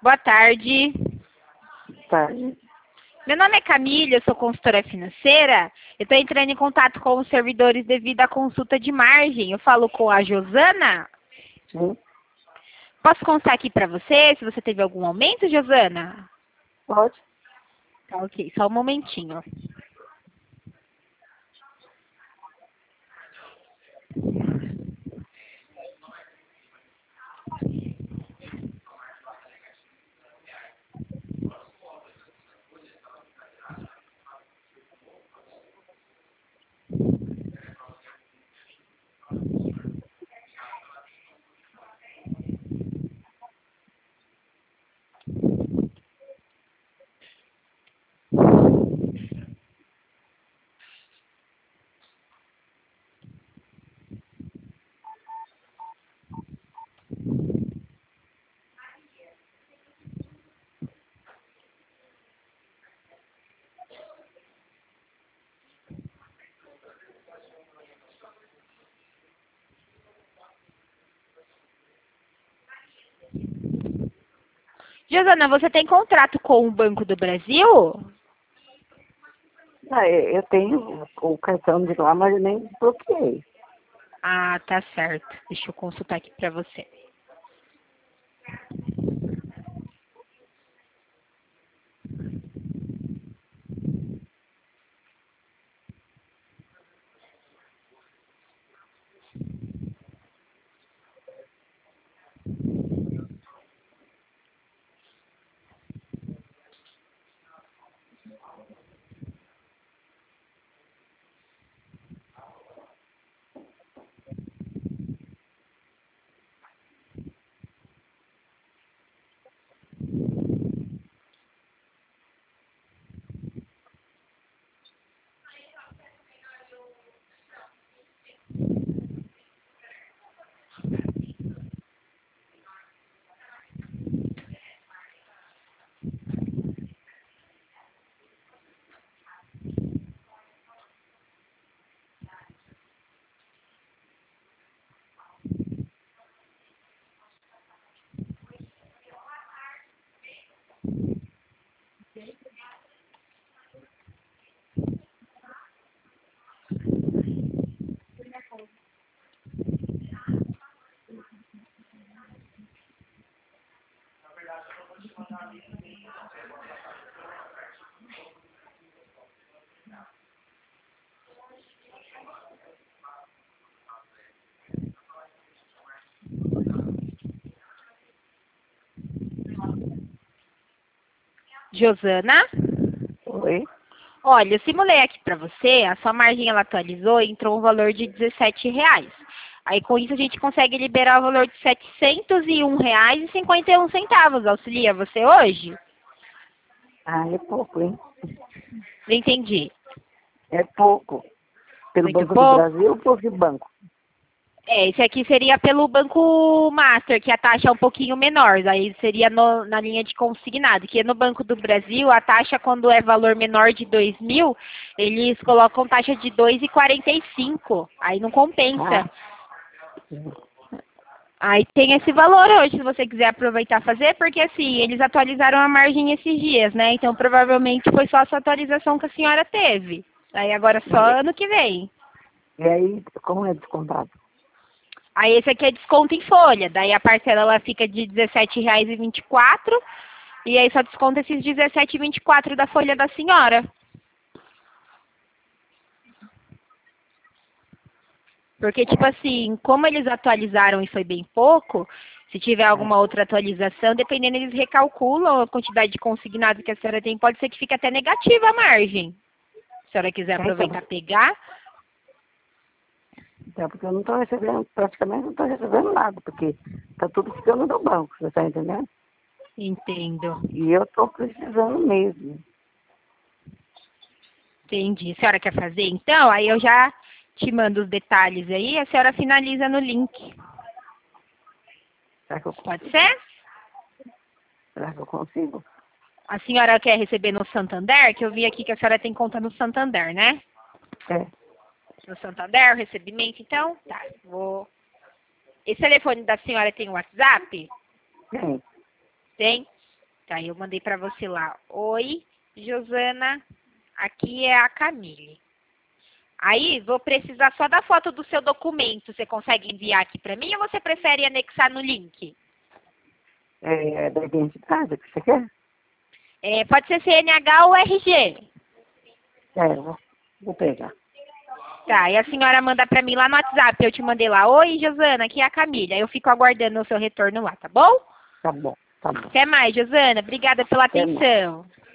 Boa tarde. Tarde. Meu nome é Camila, eu sou consultora financeira. Eu estou entrando em contato com os servidores devido à consulta de margem. Eu falo com a Josana. Sim, Posso contar aqui para você se você teve algum aumento, Josana? pode. Tá, ok. Só um momentinho. Josana, você tem contrato com o Banco do Brasil? Eu tenho o cartão de lá, mas eu nem bloqueei. Ah, tá certo. Deixa eu consultar aqui para você. Josana? Oi? Olha, eu simulei aqui para você, a sua margem ela atualizou e entrou um valor de R$ 17. Aí com isso a gente consegue liberar o valor de R$ 701,51. Auxilia você hoje? Ah, é pouco, hein? Não entendi. É pouco. Pelo Muito Banco do pouco? Brasil ou por que banco? Esse aqui seria pelo Banco Master, que a taxa é um pouquinho menor. Aí seria na linha de consignado, que no Banco do Brasil, a taxa, quando é valor menor de 2.000, eles colocam taxa de 2,45. Aí não compensa. Ah, sim. Aí tem esse valor hoje, se você quiser aproveitar e fazer, porque assim, eles atualizaram a margem esses dias, né? Então provavelmente foi só essa atualização que a senhora teve. Aí agora só E ano que vem. e aí, como é descontado? Aí esse aqui é desconto em folha, daí a parcela ela fica de R$ 17,24 e aí só desconta esses R$ 17,24 da folha da senhora. Porque, tipo assim, como eles atualizaram e foi bem pouco, se tiver É. alguma outra atualização, dependendo, eles recalculam a quantidade de consignado que a senhora tem. Pode ser que fique até negativa a margem. Se a senhora quiser aproveitar e pegar. Então, porque eu não estou recebendo, praticamente não estou recebendo nada, porque está tudo ficando no banco, você está entendendo? Entendo. E eu estou precisando mesmo. Entendi. A senhora quer fazer, então? Aí eu já te mando os detalhes aí, a senhora finaliza no link. Será que eu Pode consigo? ser? Será que eu consigo? A senhora quer receber no Santander? Que eu vi aqui que a senhora tem conta no Santander, né? É. No Santander, o recebimento, então? Tá, vou... Esse telefone da senhora tem WhatsApp? Sim. Tem? Tá, eu mandei pra você lá. Oi, Josana, aqui é a Camille. Aí, vou precisar só da foto do seu documento. Você consegue enviar aqui pra mim ou você prefere anexar no link? É da identidade que você quer? Pode ser CNH ou RG. Vou pegar. Tá, e a senhora manda pra mim lá no WhatsApp. Eu te mandei lá. Oi, Josana, aqui é a Camila. Eu fico aguardando o seu retorno lá, tá bom? Tá bom, tá bom. Até mais, Josana. Obrigada pela Até mais. atenção.